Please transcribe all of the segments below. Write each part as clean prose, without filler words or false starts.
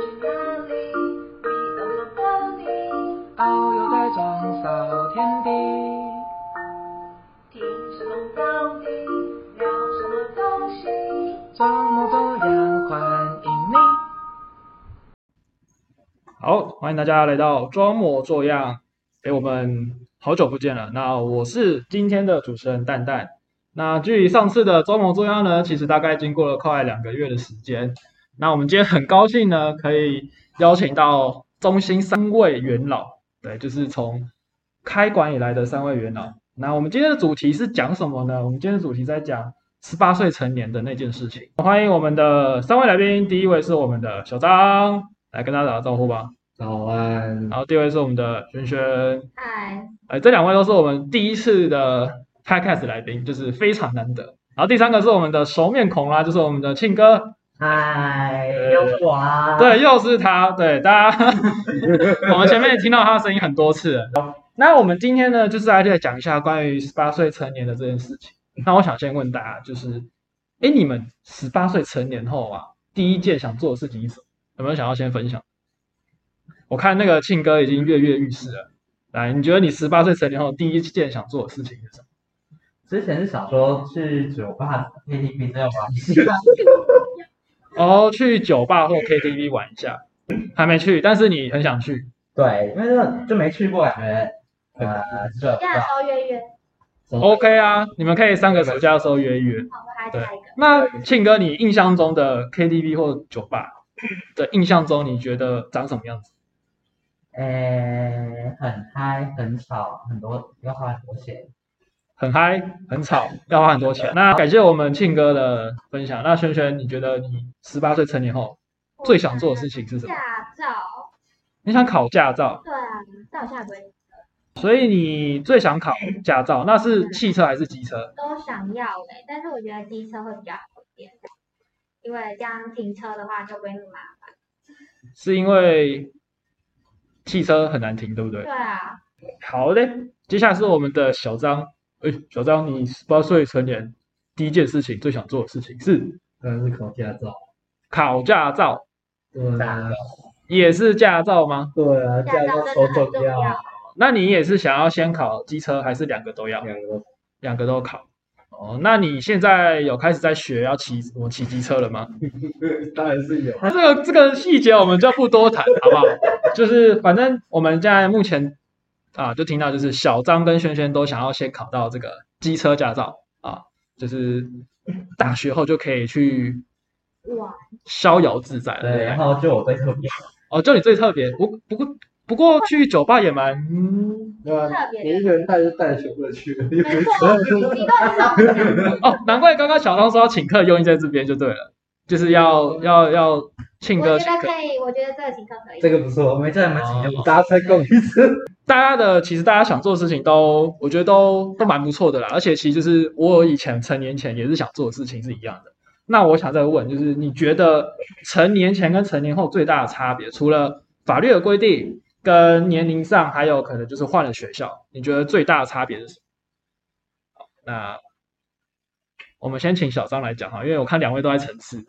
去哪里？你到哪里？ 遨游在中扫天地。 听什么道理？聊什么东西？ 周末这样欢迎你。好，欢迎大家来到装模作样。我们好久不见了。那我是今天的主持人蛋蛋。那距离上次的装模作样呢，其实大概经过了快2个月的时间。那我们今天很高兴呢，可以邀请到中心3位元老，对，就是从开馆以来的3位元老。那我们今天的主题是讲什么呢？我们今天的主题在讲18岁成年的那件事情。欢迎我们的3位来宾，第一位是我们的小张，来跟大家打个招呼吧。 早安。 然后第二位是我们的轩轩， 嗨。 这2位都是我们第一次的 podcast 来宾，就是非常难得。然后第3个是我们的熟面孔啦，就是我们的庆哥。 嗨，又是我啊。 对，又是他。对，大家我们前面也听到他的声音很多次了。那我们今天呢，就是来讲一下关于18岁成年的这件事情。那我想先问大家，就是你们18岁成年后啊，第一件想做的事情是什么？有没有想要先分享？我看那个庆哥已经跃跃欲试了。来，你觉得你18岁成年后第一件想做的事情是什么？ 之前是想说去酒吧 KTV 这样玩一下。 去酒吧或 KTV 玩一下，还没去，但是你很想去。 对，因为就没去过，感觉暑假的时候约。 OK 啊，你们可以3个暑假的时候约一约。 好，我还加一个。 那庆哥，你印象中的 KTV 或酒吧的印象中，你觉得长什么样子？ 很嗨，很吵，很多要花很多钱。 很嗨，很吵，要花很多钱。那感谢我们庆哥的分享。那轩轩，你觉得你18岁成年后最想做的事情是什么？ 驾照。 你想考驾照？ 对啊，但我现在不会。 所以你最想考驾照，那是汽车还是机车？ 都想要但是我觉得机车会比较好一点，因为这样停车的话就不会那么麻烦。 是因为汽车很难停，对不对？ 对啊。 好嘞，接下来是我们的小张。小张，你18岁成年第一件事情最想做的事情是？ 当然是考驾照。 考驾照。 对啊。 也是驾照吗？ 对啊， 驾照真的很重要。 那你也是想要先考机车，还是2个都要？两个都考。那你现在有开始在学要骑机车了吗？ 当然是有。 这个细节我们就不多谈，好不好？就是反正我们现在目前就听到就是小张跟轩轩都想要先考到这个机车驾照啊，就是大学后就可以去逍遥自在了。 对，然后就我最特别。 就你最特别。不过去酒吧也蛮特别。 你一个人带全部去了。 没错。 难怪刚刚小张说要请客用意在这边就对了，就是要庆哥。 我觉得可以，我觉得这个请客可以。 这个不错，我们这蛮请大家再共一次。 其实大家想做的事情我觉得都蛮不错的啦，而且其实就是我以前成年前也是想做的事情是一样的。那我想再问，就是你觉得成年前跟成年后最大的差别，除了法律的规定跟年龄上，还有可能就是换了学校，你觉得最大的差别是什么？好，那我们先请小张来讲哈，因为我看2位都在沉思。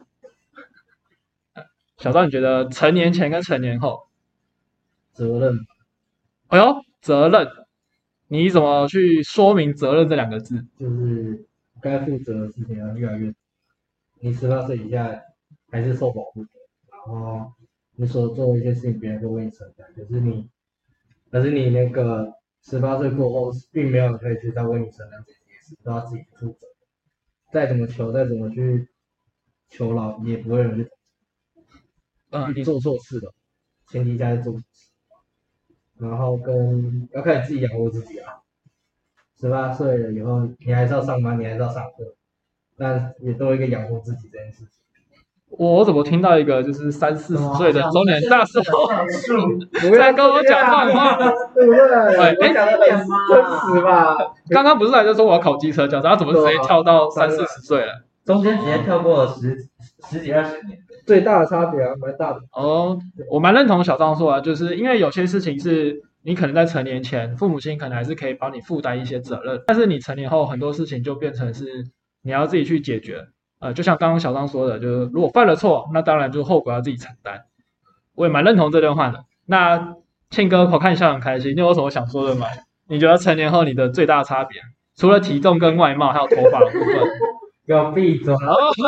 小张，你觉得成年前跟成年后？ 责任。 责任，你怎么去说明责任这2个字？ 就是该负责的事情要越来越多。你18岁以下还是受保护的，然后你所做的一些事情，别人会为你承担。可是你那个18岁过后，并没有人可以去再为你承担这些事，都要自己负责。再怎么去求饶，也不会有人去。你做错事了，前提下是做错事，然后要开始自己养活自己啊。18岁了以后，你还是要上班，你还是要上课，但也都有一个养活自己这件事情。 我怎么听到一个就是30-40岁的中年大叔在跟我讲乱话？ 对不对？讲的很真实吧？ 刚刚不是在说我要考机车驾照，他怎么直接跳到30-40岁了？ 中间直接跳过了十几20年，最大的差别蛮大的。 我蛮认同小张说的，就是因为有些事情是你可能在成年前，父母亲可能还是可以帮你负担一些责任，但是你成年后很多事情就变成是你要自己去解决。就像刚刚小张说的，就是如果犯了错，那当然就后果要自己承担。 我也蛮认同这段话的。那庆哥，我看你笑得很开心，你有什么想说的吗？你觉得成年后你的最大差别，除了体重跟外貌，还有头发的部分？ 给我闭嘴！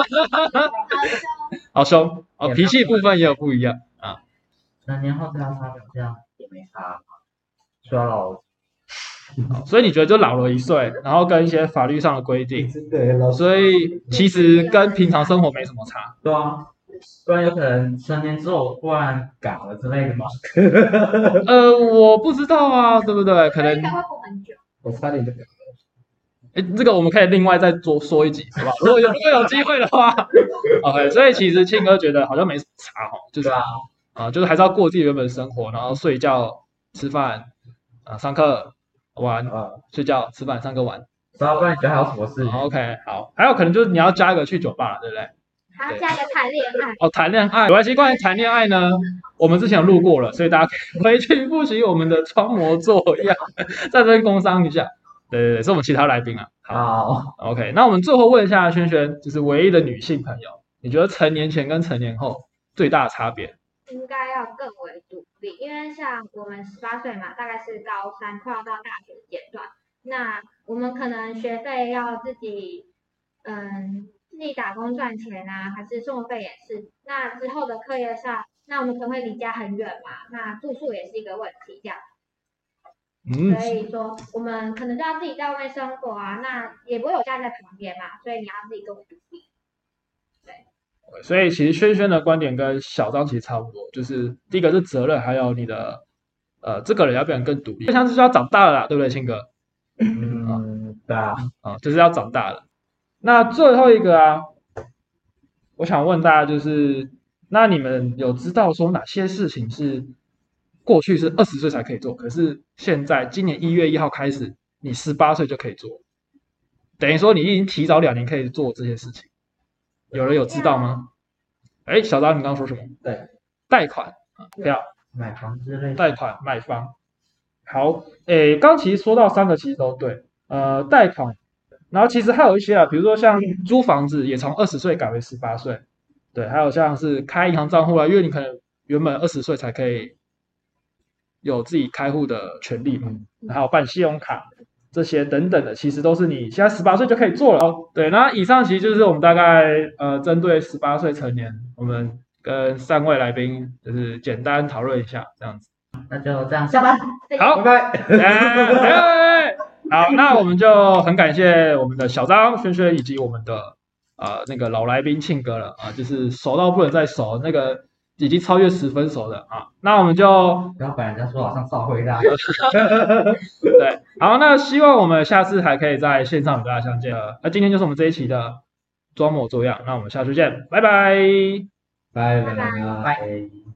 好凶哦，脾气部分也有不一样啊。 成年后对他差表这样也没差，需要老所以你觉得就老了1岁，然后跟一些法律上的规定， 对老所以其实跟平常生活没什么差。 对啊，不然有可能成年之后突然改了之类的嘛。 我不知道啊，对不对？可能应该会过很久。 我差点就改了。 这个我们可以另外再多说一集，好不好？如果有机会的话，OK。所以其实庆哥觉得好像没什么差哦，就是就是还是要过自己原本的生活，然后睡觉、吃饭上课、玩睡觉、吃饭、上课、玩。 不然你觉得还有什么事 ？OK， 好，还有可能就是你要加一个去酒吧，对不对？ 还要加一个谈恋爱。 哦，谈恋爱，没关系。关于谈恋爱呢，我们之前有录过了，所以大家可以回去复习我们的装模作样，在这边工商一下。对，是我们其他来宾啊。 好 ，OK。那我们最后问一下萱萱，就是唯一的女性朋友，你觉得成年前跟成年后最大的差别？ 应该要更为独立，因为像我们18岁嘛，大概是高3快要到大学阶段，那我们可能学费要自己打工赚钱啊，还是生活费也是。那之后的课业上，那我们可能会离家很远嘛，那住宿也是一个问题，这样。所以说，我们可能就要自己在外面生活啊，那也不会有家人在旁边嘛，所以你要自己跟我独立。对。 所以其实萱萱的观点跟小张其实差不多，就是第一个是责任，还有你的这个人要变得更独立，就像是要长大了啦，对不对，庆哥？ 对啊， 就是要长大了。那最后一个啊，我想问大家就是，那你们有知道说哪些事情是过去是20岁才可以做，可是现在今年1月1号开始，你18岁就可以做，等于说你已经提早2年可以做这些事情。有人有知道吗？小张，你刚刚说什么？ 对， 贷款票、 买房之类的。 贷款、买房。好，刚其实说到3个其实都对，贷款。然后其实还有一些比如说像租房子也从20岁改为18岁，对，还有像是开银行账户因为你可能原本20岁才可以有自己开户的权利嘛，还有办信用卡这些等等的，其实都是你现在18岁就可以做了哦。对，那以上其实就是我们大概针对18岁成年，我们跟3位来宾就是简单讨论一下这样子。 那就这样下班， 好， 拜拜。 好，那我们就很感谢我们的小张、萱萱以及我们的那个老来宾庆哥了就是熟到不能再熟，那个已经超越10分熟的那我们就不要把人家说好像少回答。 对，好，那希望我们下次还可以在线上与大家相见了。那今天就是我们这一期的装模作样，那我们下次见，拜拜， 拜拜。